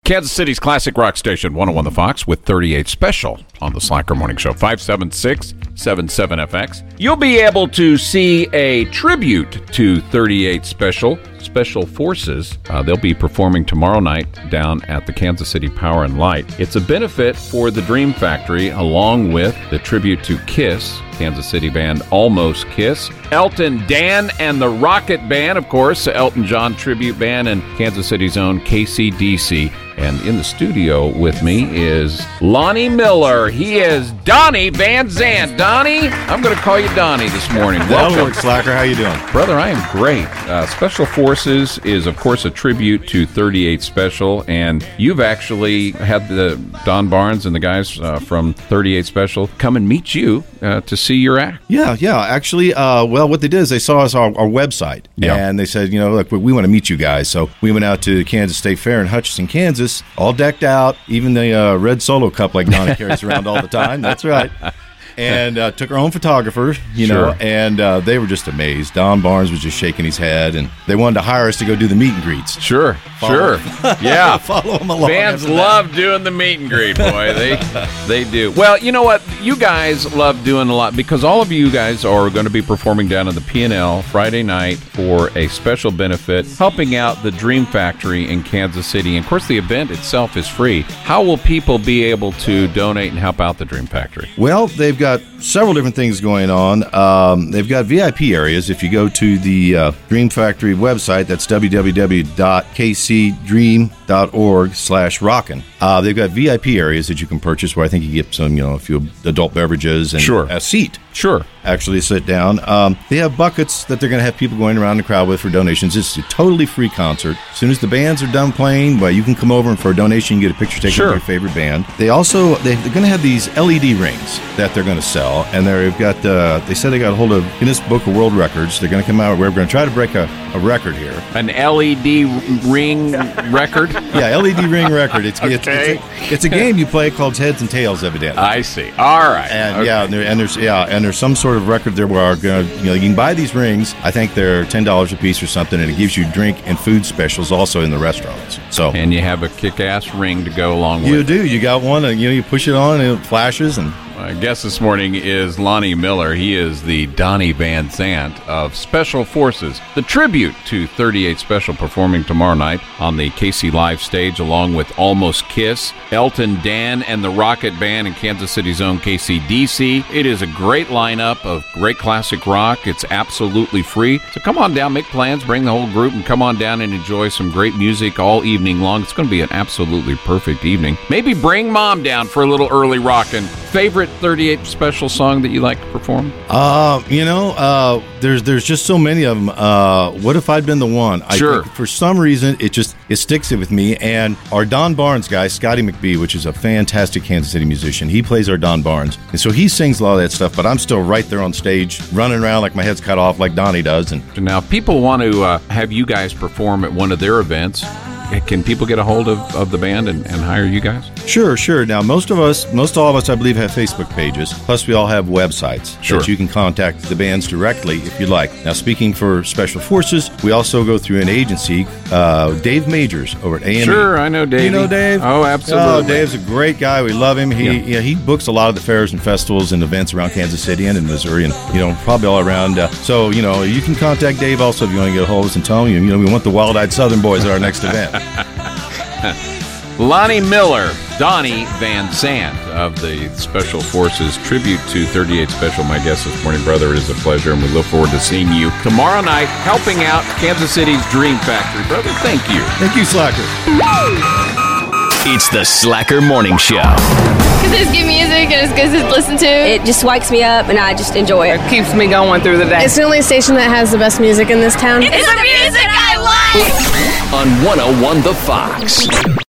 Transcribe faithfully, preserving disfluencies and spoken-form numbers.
Kansas City's classic rock station, one oh one The Fox, with thirty-eight Special on the Slacker Morning Show, five seven six, seven seven F X. You'll be able to see a tribute to thirty-eight Special, Special Forces. Uh, they'll be performing tomorrow night down at the Kansas City Power and Light. It's a benefit for the Dream Factory, along with the tribute to Kiss, Kansas City band Almost Kiss, Elton Dan and the Rocket Band, of course, the Elton John tribute band, and Kansas City's own K C D C. And in the studio with me is Lonnie Miller. He is Donnie Van Zant. Donnie, I'm going to call you Donnie this morning. Welcome, Slacker. How you doing? Brother, I am great. Uh, Special Forces is, of course, a tribute to thirty-eight Special, and you've actually had the Don Barnes and the guys uh, from thirty-eight Special come and meet you uh, to see your act. Yeah, yeah. Actually, uh, well, what they did is they saw us on our, our website, Yeah. and they said, you know, look, we want to meet you guys. So we went out to Kansas State Fair in Hutchinson, Kansas, all decked out, even the uh, red Solo cup like Donnie carries around all the time. That's right. And uh, took our own photographer, you Sure. know, and uh, they were just amazed. Don Barnes was just shaking his head, and they wanted to hire us to go do the meet and greets. Sure, Follow- sure. Yeah. Follow them along. Fans after that. love doing the meet and greet, boy. They they do. Well, you know what? You guys love doing a lot because all of you guys are going to be performing down at the P and L Friday night for a special benefit, helping out the Dream Factory in Kansas City. And, of course, the event itself is free. How will people be able to donate and help out the Dream Factory? Well, they've got several different things going on. Um, they've got V I P areas. If you go to the uh, Dream Factory website, that's w w w dot k c dream dot org slash rockin'. Uh, they've got V I P areas that you can purchase where I think you get some, you know, a few adult beverages and Sure. a seat. Sure. Actually sit down. Um, they have buckets that they're going to have people going around the crowd with for donations. It's a totally free concert. As soon as the bands are done playing, well, you can come over and for a donation, you get a picture taken Sure. with your favorite band. They also, they, they're going to have these L E D rings that they're going to sell. And they've got, uh, they said they got a hold of Guinness Book of World Records. They're going to come out, we're going to try to break a, a record here. An L E D ring record? Yeah, L E D ring record. It's, it's, Okay. it's, a, it's a game you play called Heads and Tails, evidently. I see. All right. And Okay. yeah, and, there, and there's yeah, and there's some sort of record there where are gonna, you know, you can buy these rings. I think they're ten dollars a piece or something, and it gives you drink and food specials also in the restaurants. So And you have a kick-ass ring to go along with you it. do. You got one, and you know, you push it on, and it flashes, and My guest this morning is Lonnie Miller. He is the Donnie Van Zant of Special Forces. The tribute to thirty-eight Special performing tomorrow night on the K C Live stage along with Almost Kiss, Elton Dan and the Rocket Band and Kansas City's own K C D C. It is a great lineup of great classic rock. It's absolutely free. So come on down, make plans, bring the whole group, and come on down and enjoy some great music all evening long. It's going to be an absolutely perfect evening. Maybe bring mom down for a little early rockin'. Favorite thirty-eight Special song that you like to perform? uh, you know, uh, there's there's just so many of them. Uh, what if I'd been the one? I Sure. think for some reason, it just it sticks it with me. And our Don Barnes guy, Scotty McBee, which is a fantastic Kansas City musician, he plays our Don Barnes, and so he sings a lot of that stuff. But I'm still right there on stage, running around like my head's cut off, like Donnie does. And Now, people want to uh, have you guys perform at one of their events. Can people get a hold of, of the band and, and hire you guys? Sure, sure. Now, most of us, most all of us, I believe, have Facebook pages. Plus, we all have websites Sure. that you can contact the bands directly if you'd like. Now, speaking for Special Forces, we also go through an agency, uh, Dave Majors over at A M E. Sure, I know Dave. You know Dave? Oh, absolutely. Oh, Dave's a great guy. We love him. He Yeah. yeah, he books a lot of the fairs and festivals and events around Kansas City and in Missouri, and you know probably all around. Uh, so you know you can contact Dave also if you want to get a hold of us and tell him you know we want the Wild-Eyed Southern Boys at our next event. Lonnie Miller, Donnie Van Zant of the Special Forces tribute to thirty-eight Special. My guest this morning, brother. It is a pleasure, and we look forward to seeing you tomorrow night helping out Kansas City's Dream Factory. Brother, thank you. Thank you, Slacker. It's the Slacker Morning Show. Because it's good music and it's good to listen to. It just wakes me up and I just enjoy it. Keeps me going through the day. It's the only station that has the best music in this town. It's the music I like! On one oh one The Fox.